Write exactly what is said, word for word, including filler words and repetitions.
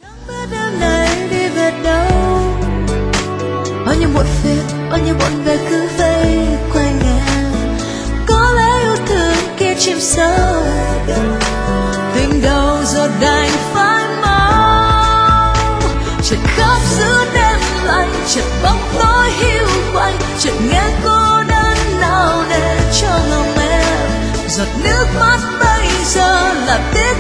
Chẳng biết đêm nay đi về đâu, bao nhiêu muộn phiền, bao nhiêu bộn bề cứ vây quanh em. Có lẽ yêu thương kia chìm sâu, tình đầu giờ đành phải mau. Chợt khóc giữa đêm lạnh, chợt bóng tối hiu quạnh, chợt nghe cô đơn nào nề cho lòng em. Giọt nước mắt bây giờ là tiếng